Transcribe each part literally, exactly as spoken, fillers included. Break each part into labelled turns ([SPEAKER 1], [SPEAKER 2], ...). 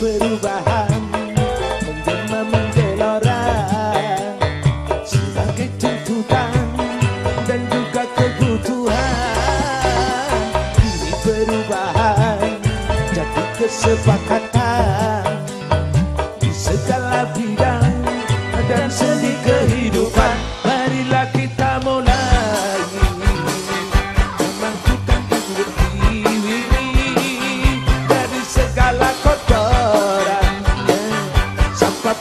[SPEAKER 1] perubahan menggema menggelora sebagai tuntutan dan juga kebutuhan. Kini perubahan jadi kesepakatan di segala bidang dan sendi kehidupan. Marilah kita mulai memangkukan diri dari segala kotoran sampah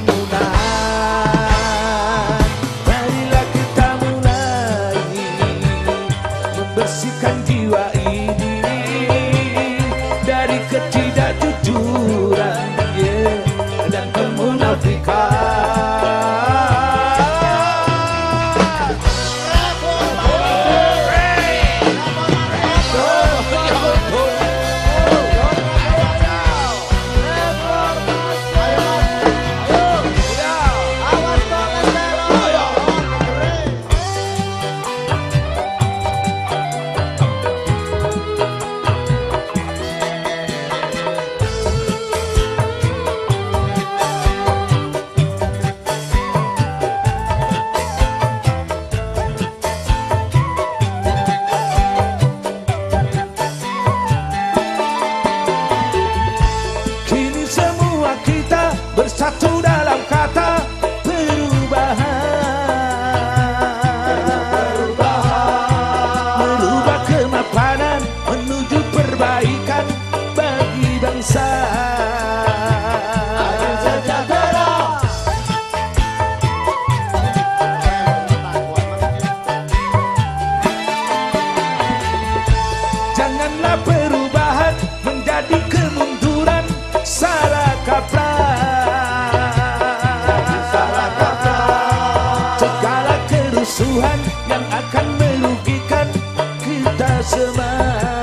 [SPEAKER 1] pembangunan. Marilah kita mulai membersihkan jiwa ini dari ketidakjujuran dan kemunafikan. Bersatu dalam kata perubahan, merubah kemapanan menuju perbaikan bagi bangsa. Janganlah perubahan menjadi kemunduran, salah kaprah. Tuhan yang akan merugikan kita semua.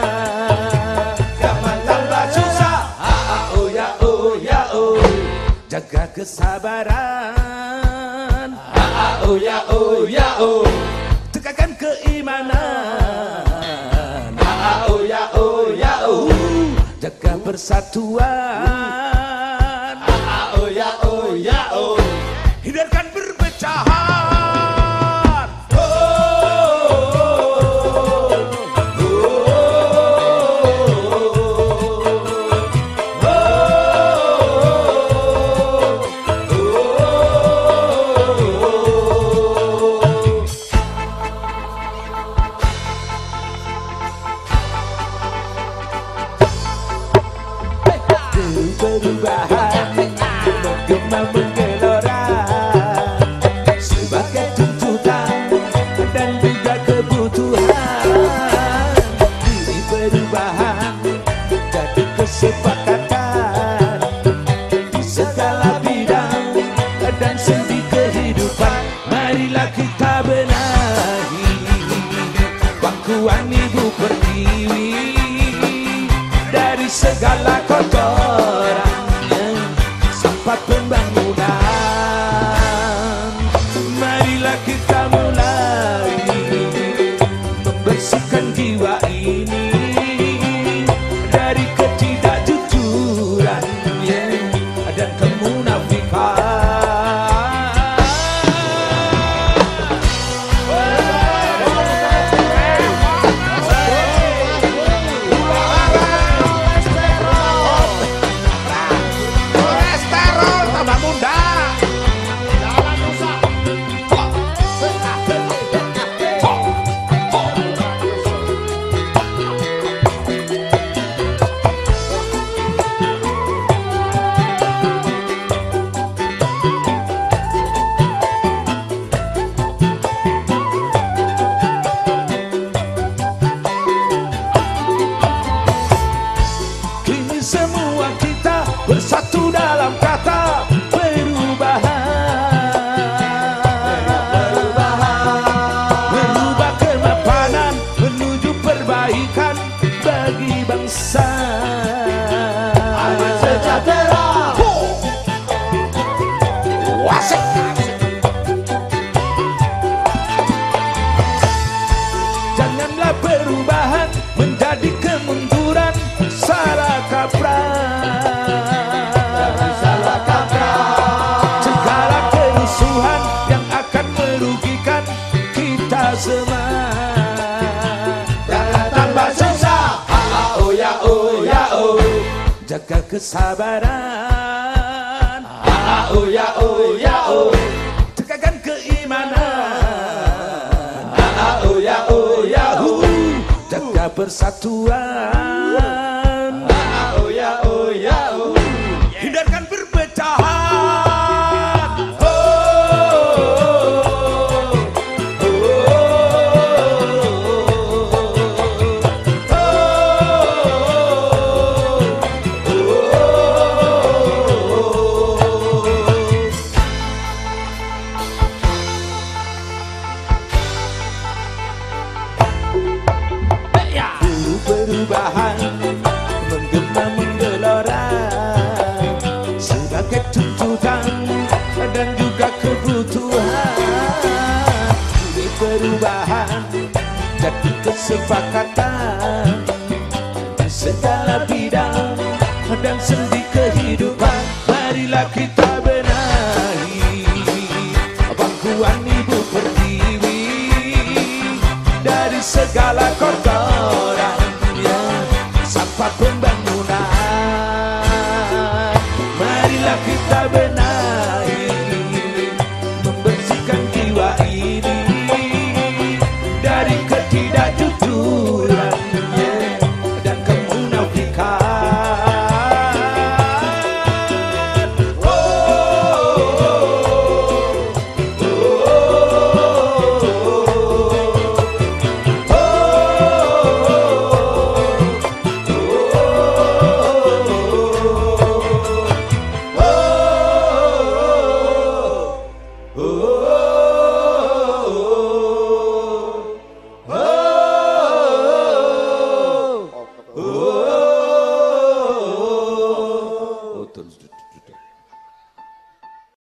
[SPEAKER 1] Zaman tambah susah, ah, oh ya oh ya oh. Jaga kesabaran, ah, oh ya oh ya oh. Tegakkan keimanan, ah, oh ya oh ya oh. Jaga persatuan, ah, oh ya oh ya oh. Hindarkan perpecahan. Perubahan menggema menggelora sebagai tuntutan dan juga kebutuhan. Ini perubahan jadi kesepakatan di segala bidang dan sendi kehidupan. Marilah kita benahi bangkuan ibu pertiwi dari segala kotoran sampah pembangunan. Marilah kita mulai membersihkan jiwa ini dari ketidakjujuran dan kemunafikan. Semua kita bersatu dalam kata perubahan, merubah kemapanan menuju perbaikan bagi bangsa. Aman sejahtera, wasik. Janganlah perubahan menjadi kemunduran, salah kaprah. jaga kesabaran. Ah, oh ya oh ya oh, tegakkan keimanan. Ah, oh ya oh ya oh, jaga persatuan. Ah, oh ya oh ya oh, hindarkan perpecahan. Oh, oh, perubahan menggema menggelora sebagai tuntutan dan juga kebutuhan. Ini perubahan jadi kesepakatan segala bidang dan sendi kehidupan. Marilah kita benahi bangkuan ibu pertiwi dari segala kotoran. Sampah pembawa